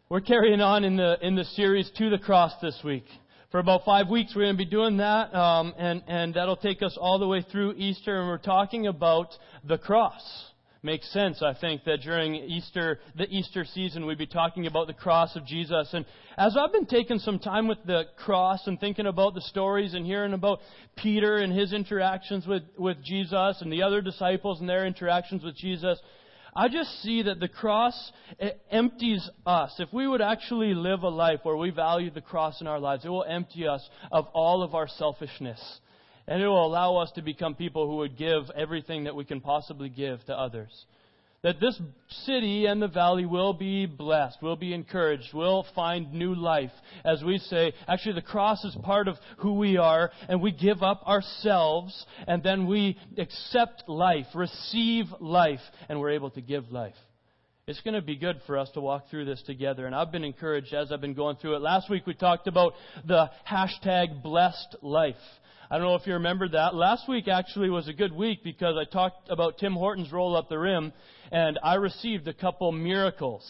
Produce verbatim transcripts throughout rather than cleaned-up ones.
We're carrying on in the in the series To the Cross this week. For about five weeks we're going to be doing that, um, and, and that'll take us all the way through Easter, and we're talking about the cross. Makes sense, I think, that during Easter, the Easter season, we'd be talking about the cross of Jesus. And as I've been taking some time with the cross and thinking about the stories and hearing about Peter and his interactions with, with Jesus and the other disciples and their interactions with Jesus, I just see that the cross empties us. If we would actually live a life where we value the cross in our lives, it will empty us of all of our selfishness. And it will allow us to become people who would give everything that we can possibly give to others. That this city and the valley will be blessed, will be encouraged, will find new life. As we say, actually the cross is part of who we are, and we give up ourselves, and then we accept life, receive life, and we're able to give life. It's going to be good for us to walk through this together, and I've been encouraged as I've been going through it. Last week we talked about the hashtag blessed life. I don't know if you remember that. Last week actually was a good week because I talked about Tim Hortons Roll Up the Rim, and I received a couple miracles.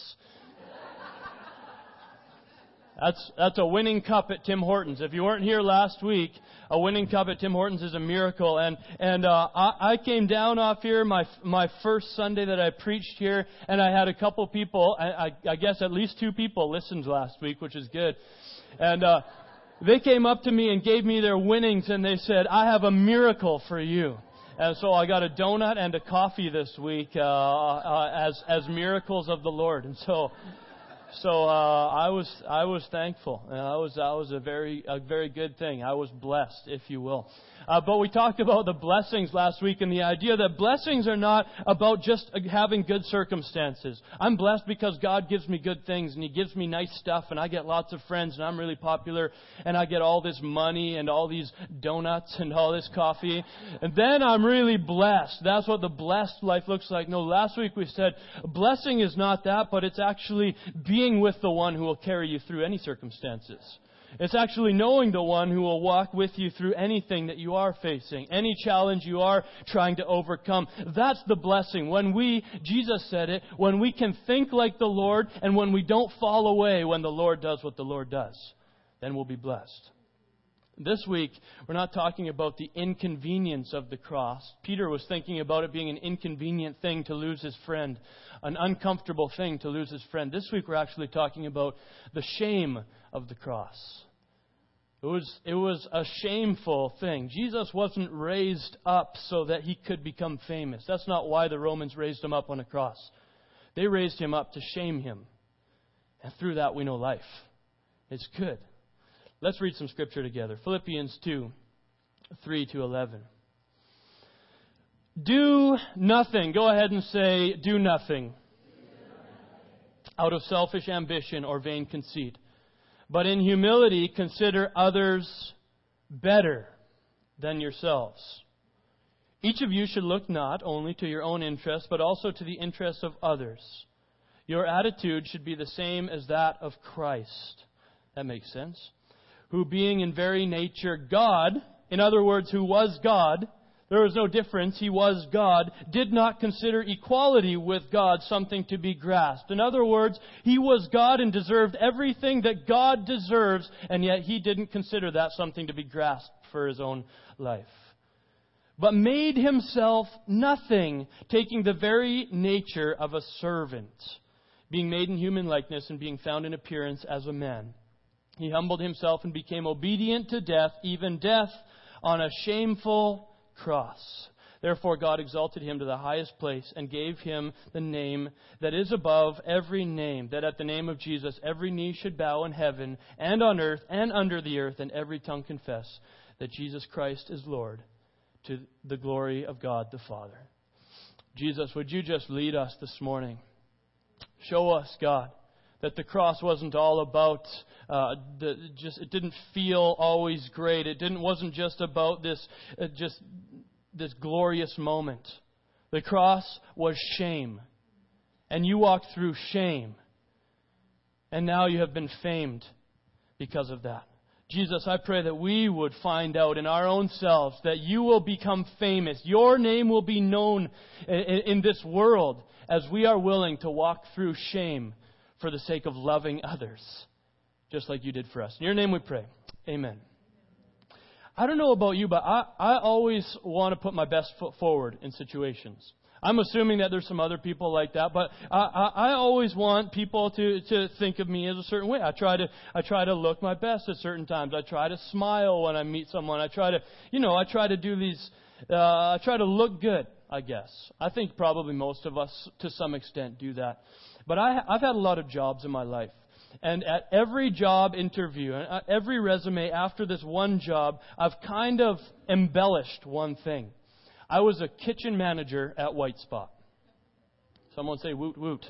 That's that's a winning cup at Tim Hortons. If you weren't here last week, a winning cup at Tim Hortons is a miracle. And and uh, I, I came down off here my my first Sunday that I preached here, and I had a couple people. I, I, I guess at least two people listened last week, which is good. And uh, they came up to me and gave me their winnings, and they said, "I have a miracle for you." And so I got a donut and a coffee this week uh, uh, as as miracles of the Lord. And so. So uh, I was I was thankful. And I was I was a very a very good thing. I was blessed, if you will. Uh, but we talked about the blessings last week, and the idea that blessings are not about just having good circumstances. I'm blessed because God gives me good things, and He gives me nice stuff, and I get lots of friends, and I'm really popular, and I get all this money and all these donuts and all this coffee, and then I'm really blessed. That's what the blessed life looks like. No, last week we said blessing is not that, but it's actually being with the one who will carry you through any circumstances. It's actually knowing the one who will walk with you through anything that you are facing, any challenge you are trying to overcome. That's the blessing. When we, Jesus said it, when we can think like the Lord, and when we don't fall away when the Lord does what the Lord does, then we'll be blessed. This week, we're not talking about the inconvenience of the cross. Peter was thinking about it being an inconvenient thing to lose his friend, an uncomfortable thing to lose his friend. This week, we're actually talking about the shame of the cross. It was, it was a shameful thing. Jesus wasn't raised up so that He could become famous. That's not why the Romans raised Him up on a cross. They raised Him up to shame Him. And through that, we know life. It's good. Let's read some scripture together. Philippians two, three to eleven. Do nothing. Go ahead and say, do nothing. Out of selfish ambition or vain conceit. But in humility, consider others better than yourselves. Each of you should look not only to your own interests, but also to the interests of others. Your attitude should be the same as that of Christ. That makes sense. Who being in very nature God, in other words, who was God, there was no difference, He was God, did not consider equality with God something to be grasped. In other words, He was God and deserved everything that God deserves, and yet He didn't consider that something to be grasped for His own life. But made Himself nothing, taking the very nature of a servant, being made in human likeness and being found in appearance as a man. He humbled Himself and became obedient to death, even death on a shameful cross. Therefore God exalted Him to the highest place and gave Him the name that is above every name, that at the name of Jesus every knee should bow in heaven and on earth and under the earth, and every tongue confess that Jesus Christ is Lord, to the glory of God the Father. Jesus, would You just lead us this morning? Show us, God, that the cross wasn't all about, uh, the, just it didn't feel always great. It didn't wasn't just about this, uh, just this glorious moment. The cross was shame, and You walked through shame, and now You have been famed because of that. Jesus, I pray that we would find out in our own selves that You will become famous. Your name will be known in, in this world as we are willing to walk through shame for the sake of loving others, just like you did for us. In your name we pray. Amen. I don't know about you, but I, I always want to put my best foot forward in situations. I'm assuming that there's some other people like that, but I, I, I always want people to, to think of me as a certain way. I try to I try to look my best at certain times. I try to smile when I meet someone. I try to, you know, I try to do these, uh, I try to look good, I guess. I think probably most of us, to some extent, do that. But I, I've had a lot of jobs in my life. And at every job interview, and every resume after this one job, I've kind of embellished one thing. I was a kitchen manager at White Spot. Someone say woot woot.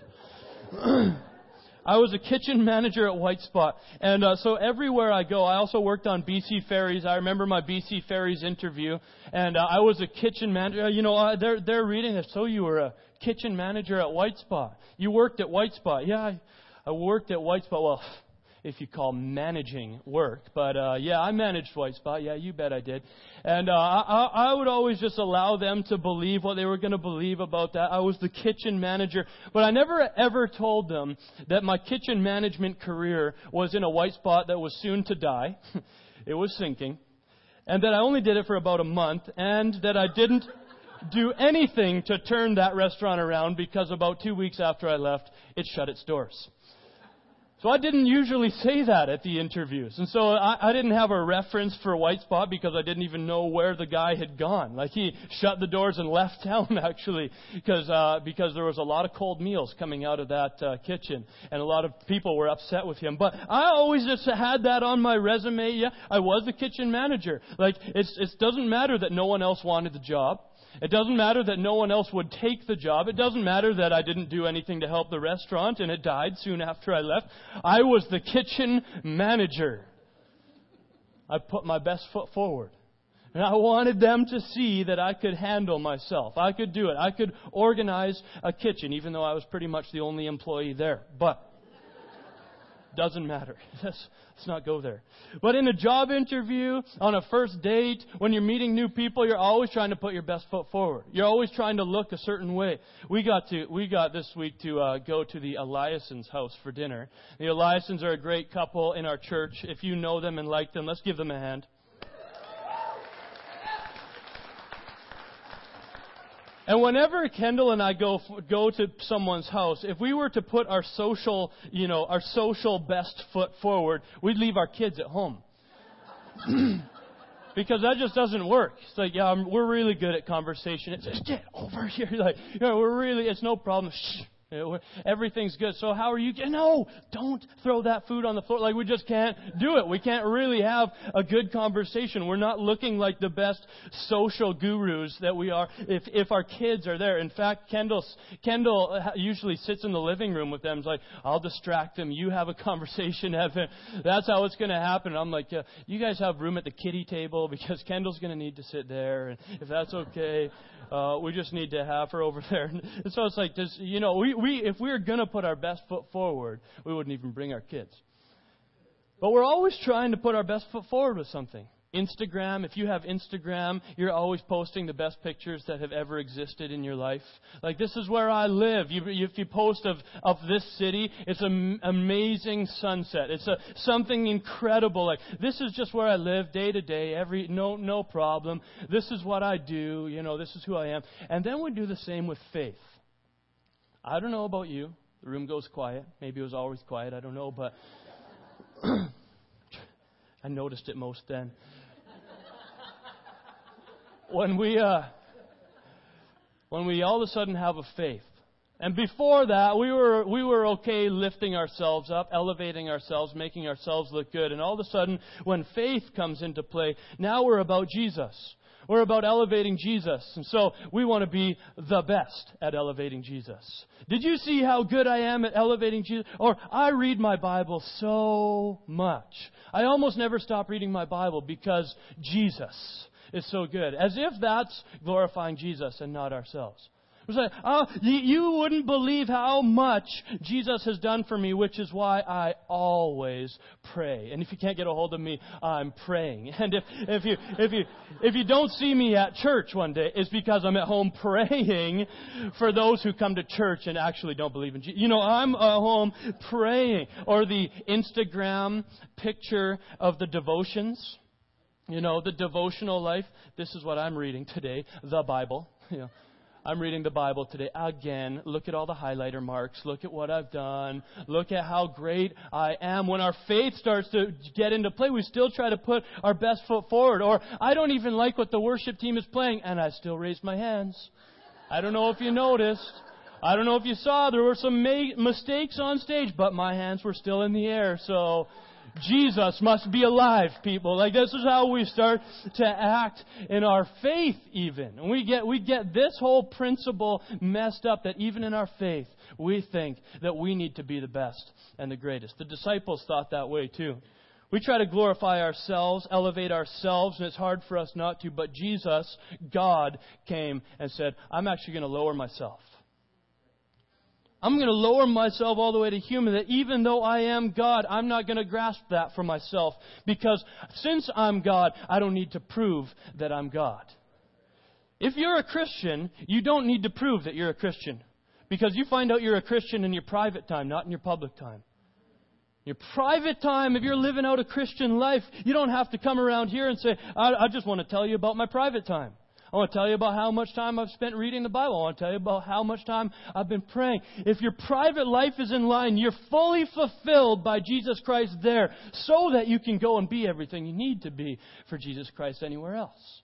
I was a kitchen manager at White Spot. And uh, so everywhere I go, I also worked on B C Ferries. I remember my B C Ferries interview. And uh, I was a kitchen manager. You know, uh, they're, they're reading this. So you were a kitchen manager at White Spot. You worked at White Spot. Yeah, I, I worked at White Spot. Well, if you call managing work. But, uh, yeah, I managed White Spot. Yeah, you bet I did. And uh, I, I would always just allow them to believe what they were going to believe about that. I was the kitchen manager. But I never ever told them that my kitchen management career was in a White Spot that was soon to die. It was sinking. And that I only did it for about a month. And that I didn't do anything to turn that restaurant around because about two weeks after I left, it shut its doors. So I didn't usually say that at the interviews. And so I, I didn't have a reference for White Spot because I didn't even know where the guy had gone. Like he shut the doors and left town actually because uh, because there was a lot of cold meals coming out of that uh, kitchen. And a lot of people were upset with him. But I always just had that on my resume. Yeah, I was the kitchen manager. Like it's, it doesn't matter that no one else wanted the job. It doesn't matter that no one else would take the job. It doesn't matter that I didn't do anything to help the restaurant and it died soon after I left. I was the kitchen manager. I put my best foot forward. And I wanted them to see that I could handle myself. I could do it. I could organize a kitchen, even though I was pretty much the only employee there. But doesn't matter. Let's, let's not go there. But in a job interview, on a first date, when you're meeting new people, you're always trying to put your best foot forward. You're always trying to look a certain way. We got to we got this week to uh, go to the Eliassons' house for dinner. The Eliassons are a great couple in our church. If you know them and like them, let's give them a hand. And whenever Kendall and I go go to someone's house, if we were to put our social, you know, our social best foot forward, we'd leave our kids at home. Because that just doesn't work. It's like, yeah, we're really good at conversation. It's just, get over here. Like, you know, we're really, it's no problem. Shh. Everything's good. So how are you? No, don't throw that food on the floor. Like we just can't do it. We can't really have a good conversation. We're not looking like the best social gurus that we are if if our kids are there. In fact, Kendall Kendall usually sits in the living room with them. It's like, I'll distract them. You have a conversation. That's how it's going to happen. And I'm like, yeah, you guys have room at the kiddie table because Kendall's going to need to sit there. And if that's okay, uh, we just need to have her over there. And so it's like, this, you know, we. We, if we were going to put our best foot forward, we wouldn't even bring our kids. But we're always trying to put our best foot forward with something. Instagram, if you have Instagram, you're always posting the best pictures that have ever existed in your life. Like, this is where I live. You, if you post of, of this city, it's an amazing sunset. It's a, something incredible. Like, this is just where I live day to day, every no no problem. This is what I do. You know, this is who I am. And then we do the same with faith. I don't know about you. The room goes quiet. Maybe it was always quiet. I don't know, but I noticed it most then. When we, uh, when we all of a sudden have a faith. And before that, we were we were okay lifting ourselves up, elevating ourselves, making ourselves look good. And all of a sudden, when faith comes into play, now we're about Jesus. We're about elevating Jesus. And so we want to be the best at elevating Jesus. Did you see how good I am at elevating Jesus? Or I read my Bible so much. I almost never stop reading my Bible because Jesus is so good. As if that's glorifying Jesus and not ourselves. It was like, oh, you, you wouldn't believe how much Jesus has done for me, which is why I always pray. And if you can't get a hold of me, I'm praying. And if, if you if you if you don't see me at church one day, it's because I'm at home praying for those who come to church and actually don't believe in Jesus. You know, I'm at home praying. Or the Instagram picture of the devotions. You know, the devotional life. This is what I'm reading today, the Bible. You know. I'm reading the Bible today. Again, look at all the highlighter marks. Look at what I've done. Look at how great I am. When our faith starts to get into play, we still try to put our best foot forward. Or, I don't even like what the worship team is playing, and I still raise my hands. I don't know if you noticed. I don't know if you saw. There were some ma- mistakes on stage, but my hands were still in the air. So, Jesus must be alive, people. Like, this is how we start to act in our faith even. And we get, we get this whole principle messed up that even in our faith, we think that we need to be the best and the greatest. The disciples thought that way too. We try to glorify ourselves, elevate ourselves, and it's hard for us not to. But Jesus, God, came and said, I'm actually going to lower myself. I'm going to lower myself all the way to human, that even though I am God, I'm not going to grasp that for myself. Because since I'm God, I don't need to prove that I'm God. If you're a Christian, you don't need to prove that you're a Christian. Because you find out you're a Christian in your private time, not in your public time. Your private time, if you're living out a Christian life, you don't have to come around here and say, I, I just want to tell you about my private time. I want to tell you about how much time I've spent reading the Bible. I want to tell you about how much time I've been praying. If your private life is in line, you're fully fulfilled by Jesus Christ there so that you can go and be everything you need to be for Jesus Christ anywhere else.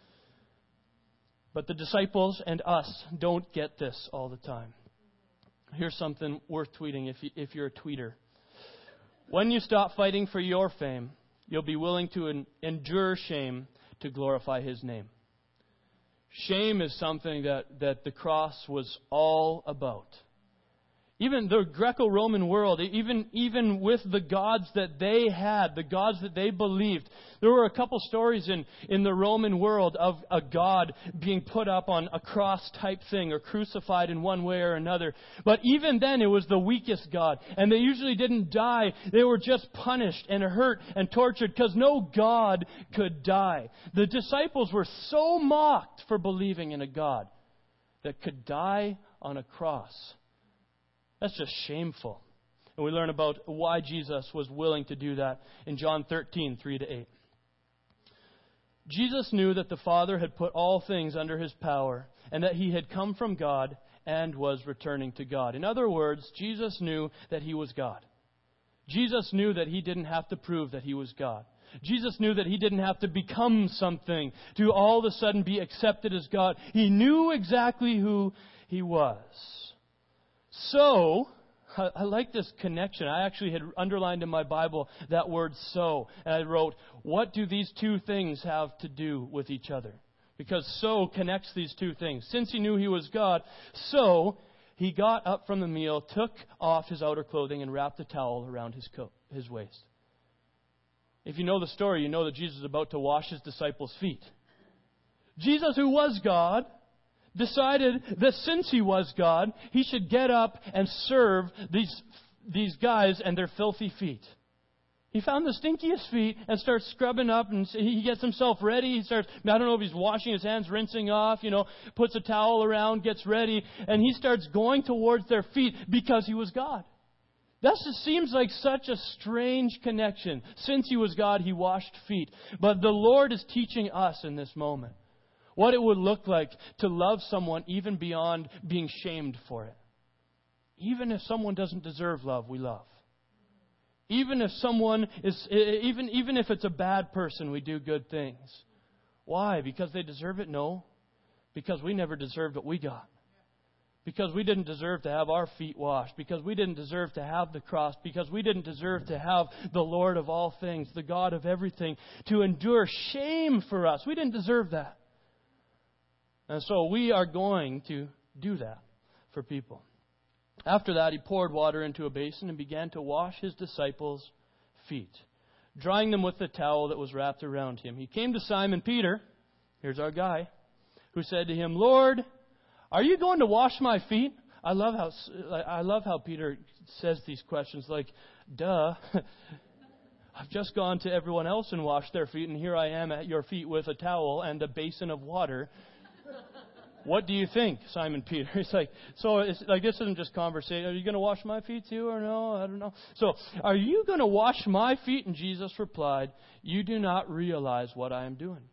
But the disciples and us don't get this all the time. Here's something worth tweeting if, you, if you're a tweeter. When you stop fighting for your fame, you'll be willing to en- endure shame to glorify His name. Shame is something that, that the cross was all about. Even the Greco-Roman world, even, even with the gods that they had, the gods that they believed, there were a couple stories in, in the Roman world of a god being put up on a cross type thing or crucified in one way or another. But even then, it was the weakest god. And they usually didn't die. They were just punished and hurt and tortured because no god could die. The disciples were so mocked for believing in a God that could die on a cross. That's just shameful. And we learn about why Jesus was willing to do that in John thirteen, three to eight. Jesus knew that the Father had put all things under His power and that He had come from God and was returning to God. In other words, Jesus knew that He was God. Jesus knew that He didn't have to prove that He was God. Jesus knew that He didn't have to become something to all of a sudden be accepted as God. He knew exactly who He was. So, I, I like this connection. I actually had underlined in my Bible that word so. And I wrote, what do these two things have to do with each other? Because so connects these two things. Since He knew He was God, so He got up from the meal, took off His outer clothing, and wrapped a towel around His coat, His waist. If you know the story, you know that Jesus is about to wash His disciples' feet. Jesus, who was God, decided that since He was God, He should get up and serve these, these guys and their filthy feet. He found the stinkiest feet and starts scrubbing up, and he gets himself ready. He starts, I don't know if he's washing his hands, rinsing off, you know, puts a towel around, gets ready, and he starts going towards their feet because He was God. That just seems like such a strange connection. Since He was God, He washed feet. But the Lord is teaching us in this moment what it would look like to love someone even beyond being shamed for it. Even if someone doesn't deserve love, we love. Even if someone is, even, even if it's a bad person, we do good things. Why? Because they deserve it? No. Because we never deserved what we got. Because we didn't deserve to have our feet washed. Because we didn't deserve to have the cross. Because we didn't deserve to have the Lord of all things, the God of everything, to endure shame for us. We didn't deserve that. And so we are going to do that for people. After that, He poured water into a basin and began to wash His disciples' feet, drying them with the towel that was wrapped around Him. He came to Simon Peter, here's our guy, who said to Him, Lord, are you going to wash my feet? I love how I love how Peter says these questions like, duh. I've just gone to everyone else and washed their feet, and here I am at your feet with a towel and a basin of water. What do you think, Simon Peter? It's like, so it's like this isn't just conversation. Are you going to wash my feet too or no? I don't know. So, are you going to wash my feet? And Jesus replied, you do not realize what I am doing.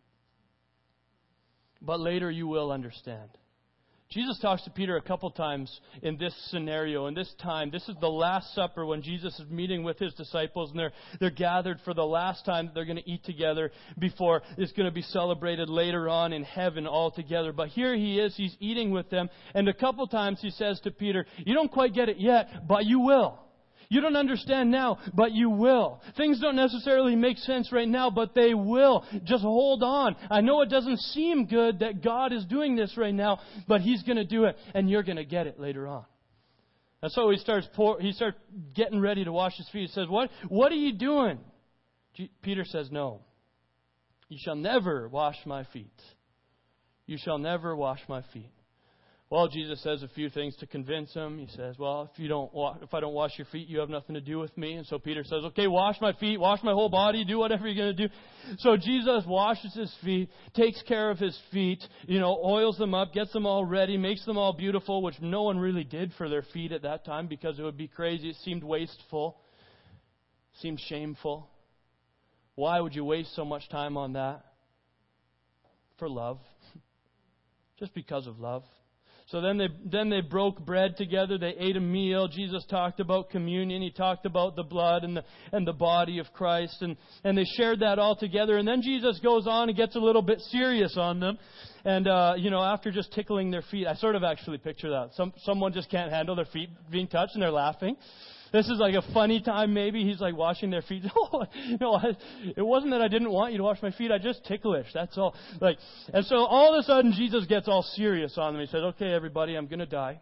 But later you will understand. Jesus talks to Peter a couple times in this scenario, in this time. This is the Last Supper when Jesus is meeting with his disciples, and they're they're gathered for the last time that they're going to eat together before it's going to be celebrated later on in heaven all together. But here he is, he's eating with them, and a couple times he says to Peter, you don't quite get it yet, but you will. You don't understand now, but you will. Things don't necessarily make sense right now, but they will. Just hold on. I know it doesn't seem good that God is doing this right now, but He's going to do it, and you're going to get it later on. And so he starts pour, he starts getting ready to wash his feet. He says, "What? What are you doing?" G- Peter says, "No. You shall never wash my feet. You shall never wash my feet." Well, Jesus says a few things to convince him. He says, well, if you don't, wa- if I don't wash your feet, you have nothing to do with me. And so Peter says, okay, wash my feet, wash my whole body, do whatever you're going to do. So Jesus washes his feet, takes care of his feet, you know, oils them up, gets them all ready, makes them all beautiful, which no one really did for their feet at that time because it would be crazy. It seemed wasteful, seemed shameful. Why would you waste so much time on that? For love. Just because of love. So then they then they broke bread together. They ate a meal. Jesus talked about communion. He talked about the blood and the and the body of Christ, and and they shared that all together. And then Jesus goes on and gets a little bit serious on them. And uh, you know, after just tickling their feet, I sort of actually picture that. Some someone just can't handle their feet being touched, and they're laughing. This is like a funny time, maybe. He's like washing their feet. Oh, no, I, it wasn't that I didn't want you to wash my feet. I just ticklish. That's all. Like, and so all of a sudden, Jesus gets all serious on them. He says, okay, everybody, I'm going to die.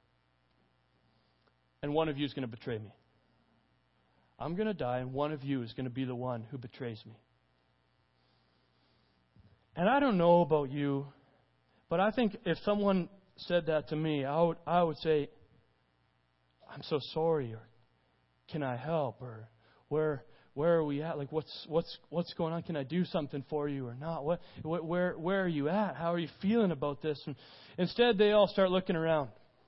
And one of you is going to betray me. I'm going to die, and one of you is going to be the one who betrays me. And I don't know about you, but I think if someone said that to me, I would, I would say, I'm so sorry, or can I help, or where where are we at? Like, what's what's what's going on? Can I do something for you or not? What, what where where are you at? How are you feeling about this? And instead, they all start looking around.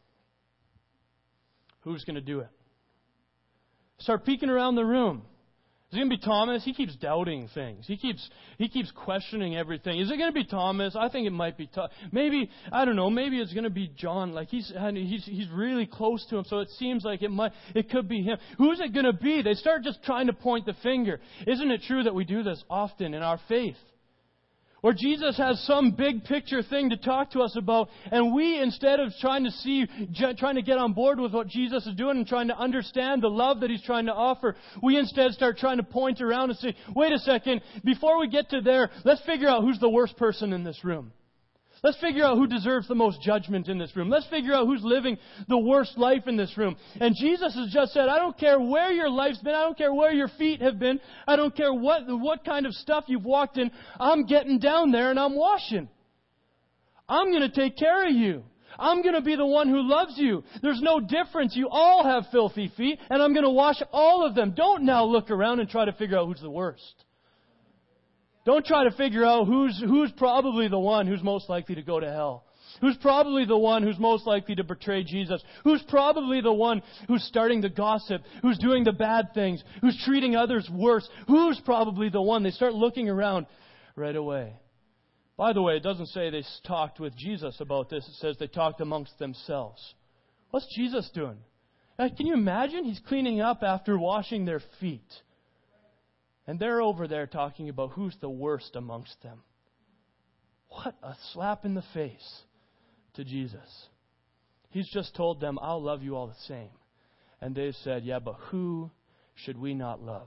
Who's going to do it? Start peeking around the room. Is it going to be Thomas? He keeps doubting things. He keeps he keeps questioning everything. Is it going to be Thomas? I think it might be Thomas. Maybe, I don't know, maybe it's going to be John. Like he's he's he's really close to him, so it seems like it might it could be him. Who's it going to be? They start just trying to point the finger. Isn't it true that we do this often in our faith? Where Jesus has some big picture thing to talk to us about, and we, instead of trying to see, trying to get on board with what Jesus is doing and trying to understand the love that He's trying to offer, we instead start trying to point around and say, wait a second, before we get to there, let's figure out who's the worst person in this room. Let's figure out who deserves the most judgment in this room. Let's figure out who's living the worst life in this room. And Jesus has just said, I don't care where your life's been. I don't care where your feet have been. I don't care what, what kind of stuff you've walked in. I'm getting down there and I'm washing. I'm going to take care of you. I'm going to be the one who loves you. There's no difference. You all have filthy feet, and I'm going to wash all of them. Don't now look around and try to figure out who's the worst. Don't try to figure out who's who's probably the one who's most likely to go to hell. Who's probably the one who's most likely to betray Jesus. Who's probably the one who's starting the gossip. Who's doing the bad things. Who's treating others worse. Who's probably the one. They start looking around right away. By the way, it doesn't say they talked with Jesus about this. It says they talked amongst themselves. What's Jesus doing? Now, can you imagine? He's cleaning up after washing their feet. And they're over there talking about who's the worst amongst them. What a slap in the face to Jesus. He's just told them, I'll love you all the same. And they've said, yeah, but who should we not love?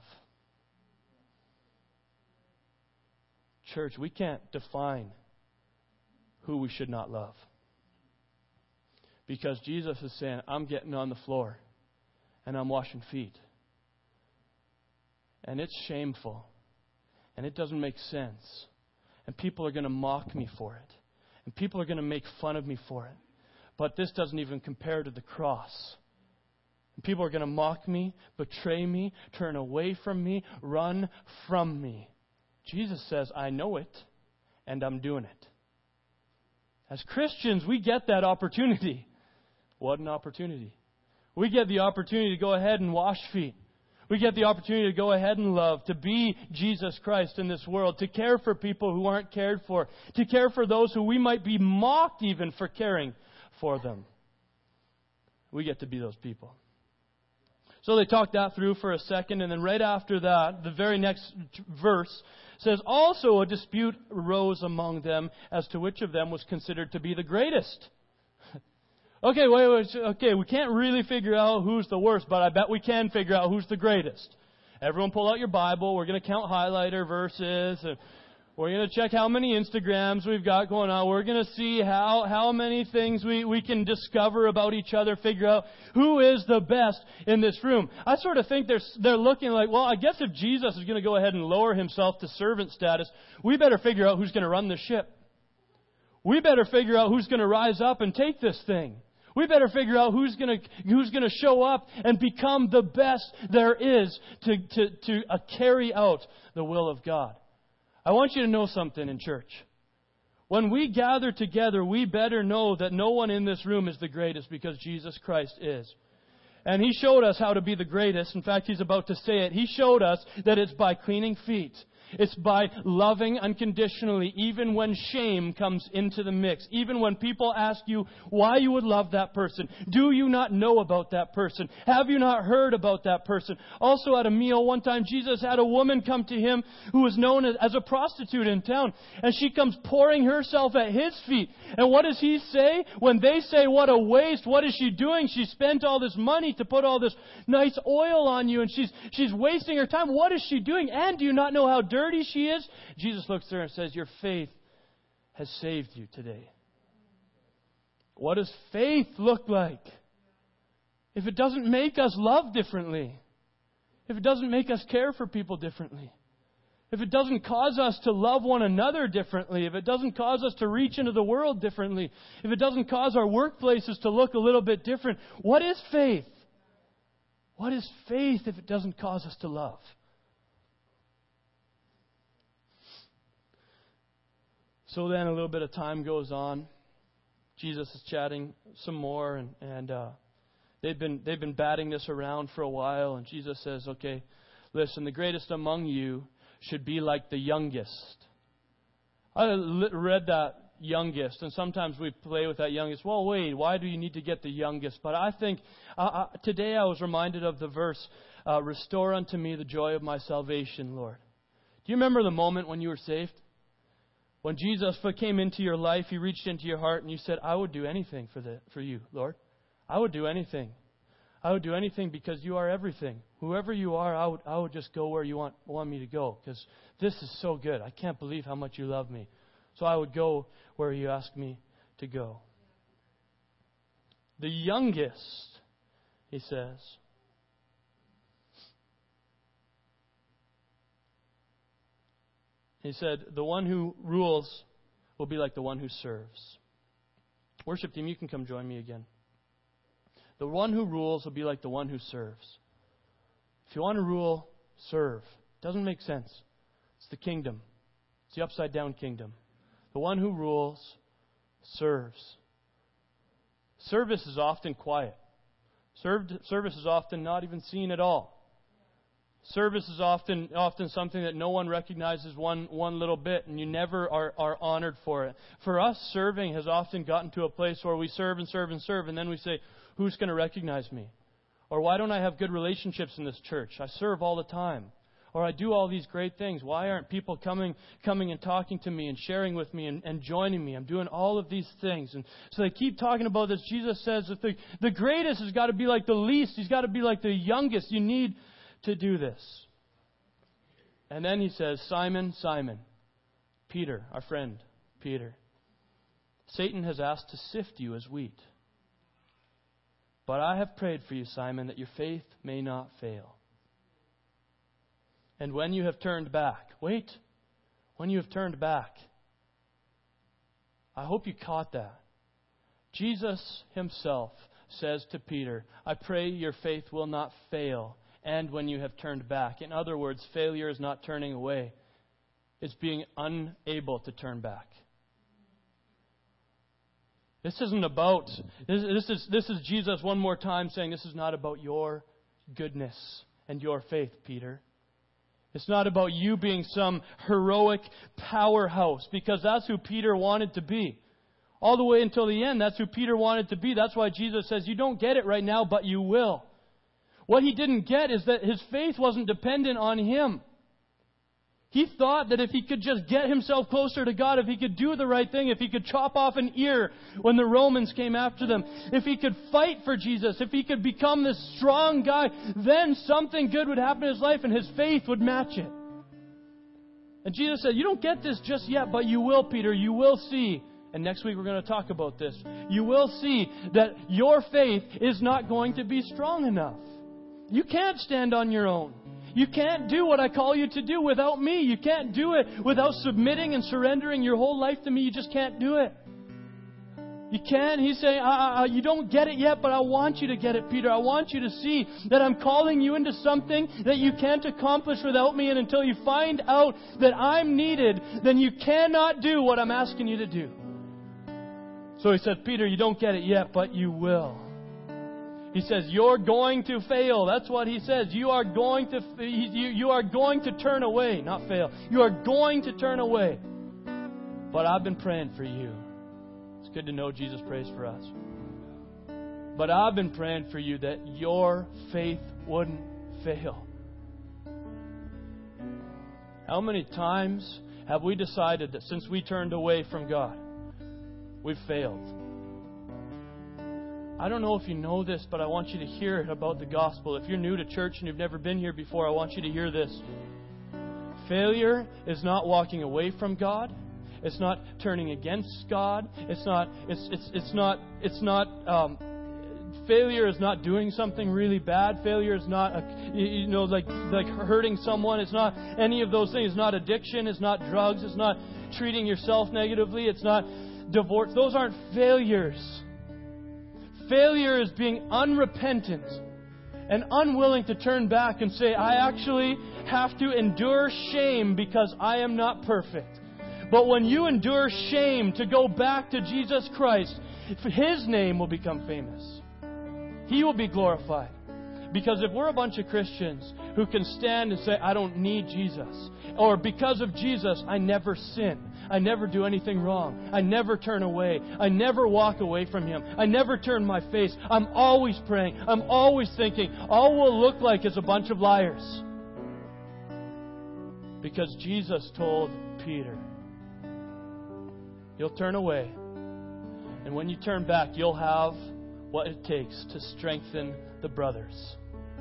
Church, we can't define who we should not love. Because Jesus is saying, I'm getting on the floor and I'm washing feet. And it's shameful. And it doesn't make sense. And people are going to mock me for it. And people are going to make fun of me for it. But this doesn't even compare to the cross. People are going to mock me, betray me, turn away from me, run from me. Jesus says, I know it, and I'm doing it. As Christians, we get that opportunity. What an opportunity. We get the opportunity to go ahead and wash feet. We get the opportunity to go ahead and love, to be Jesus Christ in this world, to care for people who aren't cared for, to care for those who we might be mocked even for caring for them. We get to be those people. So they talked that through for a second, and then right after that, the very next verse says, also a dispute arose among them as to which of them was considered to be the greatest. Okay, wait, wait, okay, we can't really figure out who's the worst, but I bet we can figure out who's the greatest. Everyone pull out your Bible. We're going to count highlighter verses. And we're going to check how many Instagrams we've got going on. We're going to see how, how many things we, we can discover about each other, figure out who is the best in this room. I sort of think they're, they're looking like, well, I guess if Jesus is going to go ahead and lower himself to servant status, we better figure out who's going to run the ship. We better figure out who's going to rise up and take this thing. We better figure out who's going to who's going to show up and become the best there is to, to, to uh, carry out the will of God. I want you to know something in church. When we gather together, we better know that no one in this room is the greatest because Jesus Christ is. And He showed us how to be the greatest. In fact, He's about to say it. He showed us that it's by cleaning feet. It's by loving unconditionally, even when shame comes into the mix. Even when people ask you why you would love that person. Do you not know about that person? Have you not heard about that person? Also at a meal one time, Jesus had a woman come to Him who was known as a prostitute in town. And she comes pouring herself at His feet. And what does He say? When they say, what a waste, what is she doing? She spent all this money to put all this nice oil on you, and she's she's wasting her time. What is she doing? And do you not know how dirty dirty she is? Jesus looks at her and says, your faith has saved you today. What does faith look like? If it doesn't make us love differently, if it doesn't make us care for people differently, if it doesn't cause us to love one another differently, if it doesn't cause us to reach into the world differently, if it doesn't cause our workplaces to look a little bit different, what is faith? What is faith if it doesn't cause us to love? So then a little bit of time goes on. Jesus is chatting some more, and, and uh, they've been they've been batting this around for a while. And Jesus says, "Okay, listen, the greatest among you should be like the youngest." I read that youngest, and sometimes we play with that youngest. Well, wait, why do you need to get the youngest? But I think uh, uh, today I was reminded of the verse, uh, "Restore unto me the joy of my salvation, Lord." Do you remember the moment when you were saved? When Jesus came into your life, He reached into your heart and you said, I would do anything for the, for you, Lord. I would do anything. I would do anything because you are everything. Whoever you are, I would, I would just go where you want, want me to go because this is so good. I can't believe how much you love me. So I would go where you ask me to go. The youngest, He says, He said, the one who rules will be like the one who serves. Worship team, you can come join me again. The one who rules will be like the one who serves. If you want to rule, serve. Doesn't make sense. It's the kingdom. It's the upside down kingdom. The one who rules serves. Service is often quiet. Served, service is often not even seen at all. Service is often often something that no one recognizes one, one little bit, and you never are, are honored for it. For us, serving has often gotten to a place where we serve and serve and serve, and then we say, who's going to recognize me? Or why don't I have good relationships in this church? I serve all the time. Or I do all these great things. Why aren't people coming coming and talking to me and sharing with me and, and joining me? I'm doing all of these things. And so they keep talking about this. Jesus says that the, the greatest has got to be like the least. He's got to be like the youngest. You need to do this. And then He says, Simon, Simon, Peter, our friend, Peter, Satan has asked to sift you as wheat. But I have prayed for you, Simon, that your faith may not fail. And when you have turned back, wait, when you have turned back, I hope you caught that. Jesus himself says to Peter, I pray your faith will not fail, and when you have turned back. In other words, failure is not turning away. It's being unable to turn back. This isn't about, this, this is this is Jesus one more time saying, this is not about your goodness and your faith, Peter. It's not about you being some heroic powerhouse, because that's who Peter wanted to be. All the way until the end, that's who Peter wanted to be. That's why Jesus says, you don't get it right now, but you will. What he didn't get is that his faith wasn't dependent on him. He thought that if he could just get himself closer to God, if he could do the right thing, if he could chop off an ear when the Romans came after them, if he could fight for Jesus, if he could become this strong guy, then something good would happen in his life and his faith would match it. And Jesus said, you don't get this just yet, but you will, Peter. You will see. And next week we're going to talk about this. You will see that your faith is not going to be strong enough. You can't stand on your own. You can't do what I call you to do without me. You can't do it without submitting and surrendering your whole life to me. You just can't do it. You can't. He's saying, uh, uh, you don't get it yet, but I want you to get it, Peter. I want you to see that I'm calling you into something that you can't accomplish without me. And until you find out that I'm needed, then you cannot do what I'm asking you to do. So he said, Peter, you don't get it yet, but you will. He says, you're going to fail. That's what he says. You are going to you, you are going to turn away, not fail. You are going to turn away. But I've been praying for you. It's good to know Jesus prays for us. But I've been praying for you that your faith wouldn't fail. How many times have we decided that since we turned away from God, we've failed? I don't know if you know this, but I want you to hear it about the gospel. If you're new to church and you've never been here before, I want you to hear this. Failure is not walking away from God. It's not turning against God. It's not. It's it's it's not. It's not. Um, failure is not doing something really bad. Failure is not, a, you know, like like hurting someone. It's not any of those things. It's not addiction. It's not drugs. It's not treating yourself negatively. It's not divorce. Those aren't failures. Failure is being unrepentant and unwilling to turn back and say, I actually have to endure shame because I am not perfect. But when you endure shame to go back to Jesus Christ, His name will become famous. He will be glorified. Because if we're a bunch of Christians who can stand and say, I don't need Jesus, or because of Jesus, I never sin, I never do anything wrong, I never turn away, I never walk away from Him, I never turn my face, I'm always praying, I'm always thinking, all we'll look like is a bunch of liars. Because Jesus told Peter, you'll turn away, and when you turn back, you'll have what it takes to strengthen the brothers.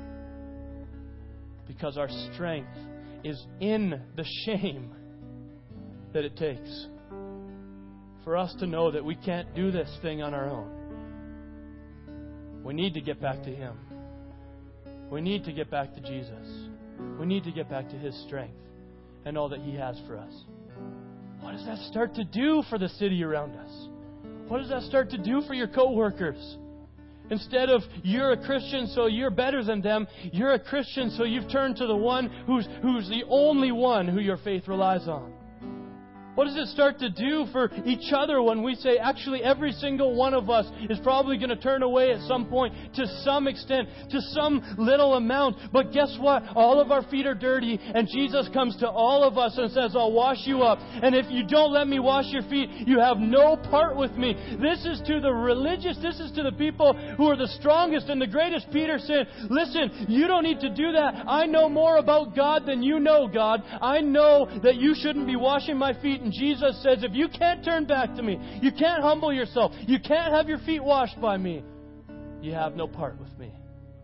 Because our strength is in the shame that it takes for us to know that we can't do this thing on our own. We need to get back to Him. We need to get back to Jesus. We need to get back to His strength and all that He has for us. What does that start to do for the city around us? What does that start to do for your co-workers? Instead of you're a Christian so you're better than them, you're a Christian so you've turned to the one who's who's the only one who your faith relies on. What does it start to do for each other when we say, actually, every single one of us is probably going to turn away at some point, to some extent, to some little amount. But guess what? All of our feet are dirty, and Jesus comes to all of us and says, I'll wash you up. And if you don't let me wash your feet, you have no part with me. This is to the religious. This is to the people who are the strongest and the greatest. Peter said, listen, you don't need to do that. I know more about God than you know God. I know that you shouldn't be washing my feet. And Jesus says, if you can't turn back to me, you can't humble yourself, you can't have your feet washed by me, you have no part with me.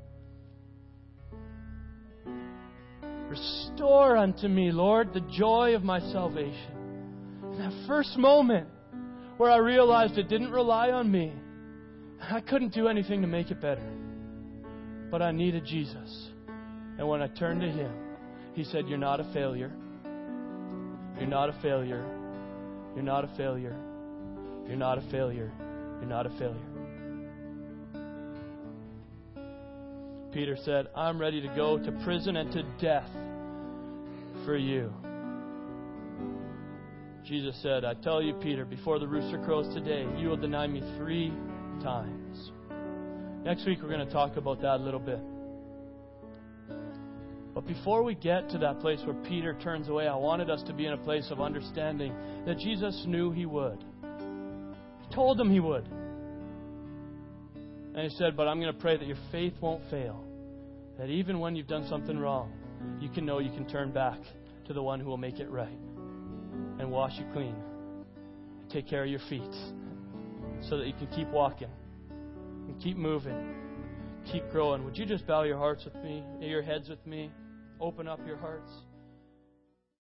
Restore unto me, Lord, the joy of my salvation. In that first moment where I realized it didn't rely on me, I couldn't do anything to make it better, but I needed Jesus. And when I turned to Him, He said, you're not a failure. You're not a failure. You're not a failure. You're not a failure. you're not a failure. Peter said, I'm ready to go to prison and to death for you. Jesus said, I tell you, Peter, before the rooster crows today, you will deny me three times. Next week, we're going to talk about that a little bit. But before we get to that place where Peter turns away, I wanted us to be in a place of understanding that Jesus knew He would. He told him He would. And He said, but I'm going to pray that your faith won't fail. That even when you've done something wrong, you can know you can turn back to the one who will make it right and wash you clean and take care of your feet so that you can keep walking and keep moving, keep growing. Would you just bow your hearts with me, your heads with me? Open up your hearts.